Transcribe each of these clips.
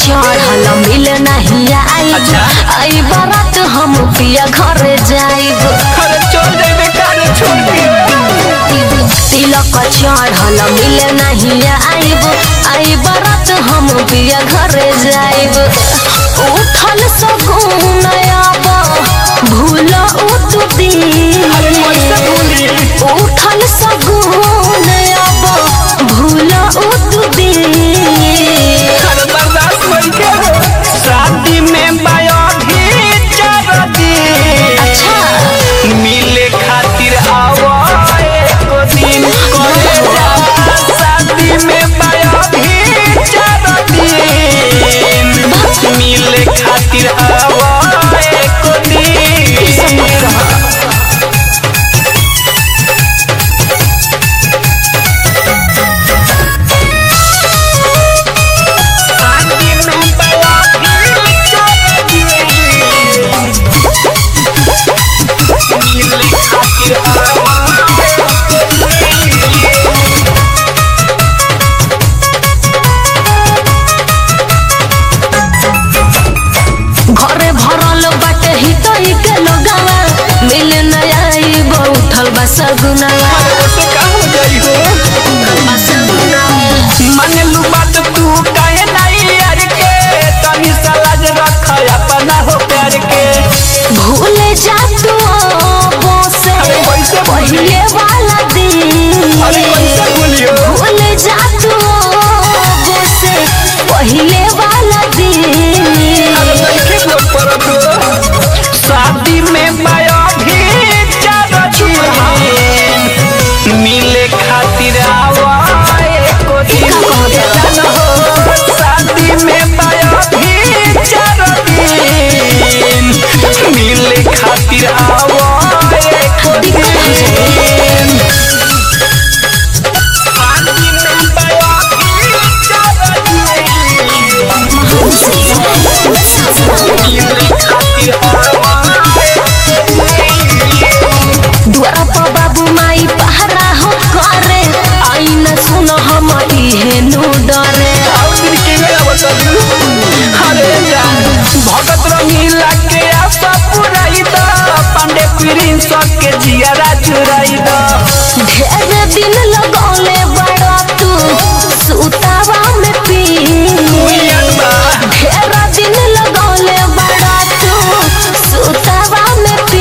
चढ़ल मिले नहीं आई। अच्छा। आई बारात हम पिया घरे जाइब। अरे चल जाइबे कारे छोड़ के। तिलक चढ़ल मिले नहीं आइब। आई बारात हम पिया घरे जाइब। उठल सगुन अब भूल तू दिन। अरे कैसे भूली? उठल सगुन अब भूल तू दिन। अरे बर्दाश्त नहीं के हो। शादी में बाया भी चार दिन। अच्छा मिले खातिर आवा एको दिन करे जा। शादी में बाया भी चार दिन। मिले खातिर आवा एको दिन। घरे भरल बाटे हितई के लोगवा। मिल नया आइब उठल बा सगुनवा। मनलू बात तू काहे नहीं यार के। तनी सा लाज रख अपना हो प्यार के। भूल जा तू बोसे कैसे भूली? पहिले वाला दिन। अरे कैसे भूलियो? भूल जा तू बोसे पहिले वाला दिन। अरे देखे बोल पर तो। शादी में बाया भी चार दिन। मिले खातिर आवा एको दिन। शादी में बाया भी चार दिन। मिले खातिर आवा एको दिन। शादी में बाया भी चार दिन। मिले खातिर आवा एको दिन। द्वारा पर बाबू माई पहरा हो करे। आई न सुन हम इहे नु डरे। भगत रंगीला के आशा पुराई दा। पांडे प्रिंस के जियारा चुराई दा। ढेर दिन लगौले बड़ा तू सुतावा में पी। ढेर दिन लगौले बड़ा तू सुतावा में पी।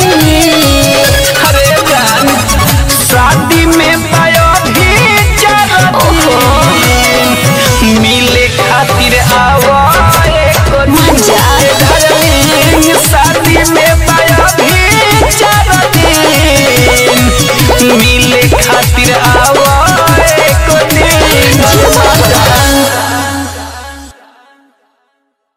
अरे जान शादी में पाया भी चार दिन। मिले खातिर आवा